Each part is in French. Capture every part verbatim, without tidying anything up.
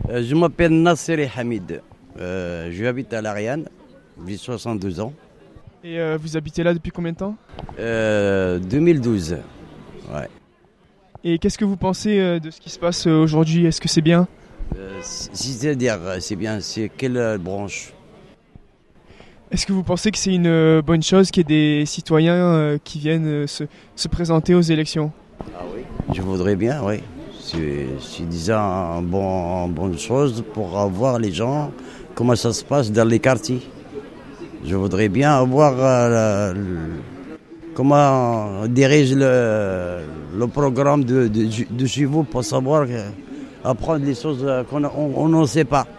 Euh, je m'appelle Nasseri Hamid. Euh, je habite à Lariane. J'ai soixante-deux ans. Et euh, vous habitez là depuis combien de temps? Euh, deux mille douze. Ouais. Et qu'est-ce que vous pensez euh, de ce qui se passe euh, aujourd'hui? Est-ce que c'est bien? Euh, C'est-à-dire, c'est bien, c'est quelle euh, branche? Est-ce que vous pensez que c'est une euh, bonne chose qu'il y ait des citoyens euh, qui viennent euh, se, se présenter aux élections? Ah oui. Je voudrais bien, oui. C'est, c'est déjà une bon, une bonne chose pour voir les gens, comment ça se passe dans les quartiers. Je voudrais bien avoir euh, le, comment on dirige le, le programme de, de, de chez vous pour savoir, euh, apprendre les choses qu'on on n'en sait pas.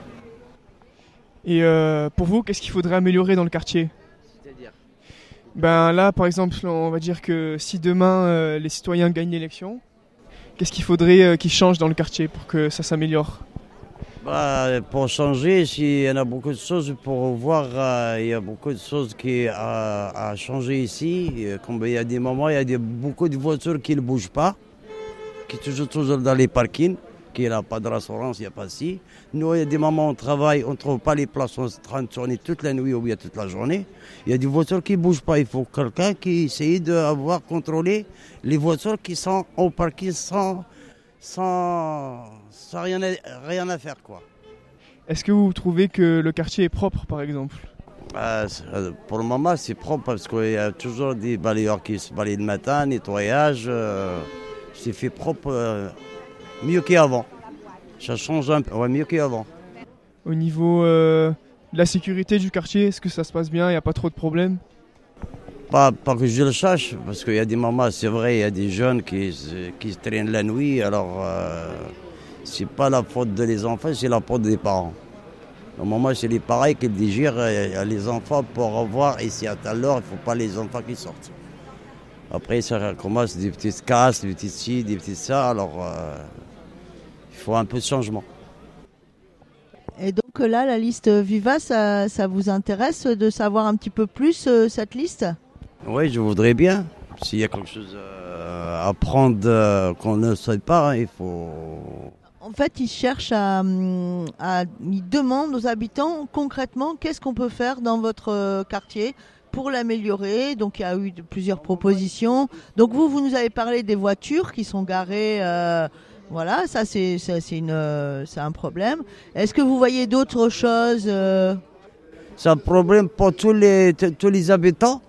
Et euh, pour vous, qu'est-ce qu'il faudrait améliorer dans le quartier? C'est-à-dire? Ben là, par exemple, on va dire que si demain euh, les citoyens gagnent l'élection, qu'est-ce qu'il faudrait euh, qu'ils changent dans le quartier pour que ça s'améliore? Bah, pour changer, il y en a beaucoup de choses pour voir. Euh, il y a beaucoup de choses qui à, à changer ici. Comme il y a des moments, il y a des, beaucoup de voitures qui ne bougent pas, qui sont toujours, toujours dans les parkings, qui n'a pas de rassurance, il n'y a pas de si. Nous, il y a des moments où on travaille, on ne trouve pas les places, on est en train de tourner toute la nuit ou bien toute la journée. Il y a des voitures qui ne bougent pas. Il faut quelqu'un qui essaye d'avoir contrôlé les voitures qui sont au parking sans, sans, sans rien, à, rien à faire, quoi. Est-ce que vous trouvez que le quartier est propre, par exemple? Euh, pour le moment, c'est propre parce qu'il y a toujours des balayeurs qui se balayent le matin, nettoyage. Euh, c'est fait propre, euh, mieux qu'avant. Ça change un peu, ouais, mieux qu'avant. Au niveau euh, de la sécurité du quartier, est-ce que ça se passe bien? Il n'y a pas trop de problèmes? Pas, pas que je le sache, parce qu'il y a des moments, c'est vrai, il y a des jeunes qui, qui se traînent la nuit. Alors, euh, c'est pas la faute des enfants, c'est la faute des parents. Au moment, c'est les parents qui digèrent les enfants pour revoir, et si à telle heure, il ne faut pas les enfants qui sortent. Après, ça commence des petites casses, des petites ci, des petites ça. Alors, euh, il faut un peu de changement. Et donc là, la liste Viva, ça, ça vous intéresse de savoir un petit peu plus euh, cette liste? Oui, je voudrais bien. S'il y a quelque chose euh, à prendre euh, qu'on ne sait pas, il faut... En fait, ils cherchent à, à... Ils demandent aux habitants concrètement qu'est-ce qu'on peut faire dans votre quartier pour l'améliorer. Donc, il y a eu plusieurs propositions. Donc, vous, vous nous avez parlé des voitures qui sont garées... Euh... Voilà, ça c'est, c'est, c'est, une, c'est un problème. Est-ce que vous voyez d'autres choses euh... C'est un problème pour tous les, tous les habitants.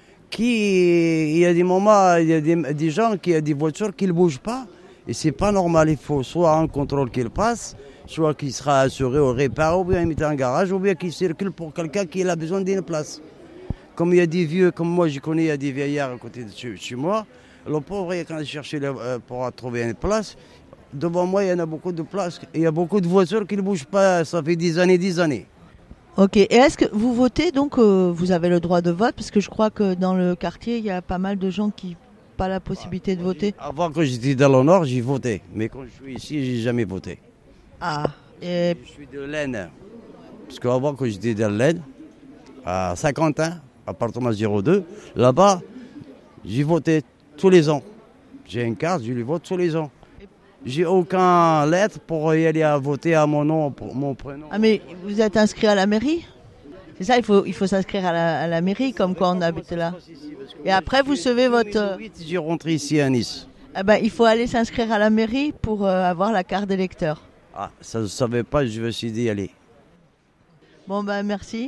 Qui, il y a des moments, il y a des, des gens qui ont des voitures qui ne bougent pas. Et c'est pas normal. Il faut soit un contrôle qu'il passe, soit qu'il sera assuré au réparo, ou bien mettre un garage, ou bien qu'il circule pour quelqu'un qui a besoin d'une place. Comme il y a des vieux, comme moi je connais, il y a des vieillards à côté de chez, chez moi. Le pauvre, quand il cherche pour trouver une place, devant moi, il y en a beaucoup de places. Il y a beaucoup de voitures qui ne bougent pas. Ça fait des années, des années. Ok. Et est-ce que vous votez, donc euh, vous avez le droit de vote? Parce que je crois que dans le quartier, il y a pas mal de gens qui n'ont pas la possibilité de voter. Avant que j'étais dans le Nord, j'ai voté. Mais quand je suis ici, j'ai jamais voté. Ah. Et... Je suis de l'Aisne. Parce qu'avant que j'étais dans l'Aisne, à Saint-Quentin, appartement zéro deux, là-bas, j'ai voté tous les ans. J'ai une carte, je les vote tous les ans. J'ai aucune lettre pour y aller à voter à mon nom, pour mon prénom. Ah mais vous êtes inscrit à la mairie? C'est ça, il faut, il faut s'inscrire à la, à la mairie comme quoi on habite là. Et après vous recevez votre... J'ai rentré ici à Nice. Ah ben, il faut aller s'inscrire à la mairie pour euh, avoir la carte d'électeur. Ah, ça je ne savais pas, je vais essayer d'y aller. Bon ben merci.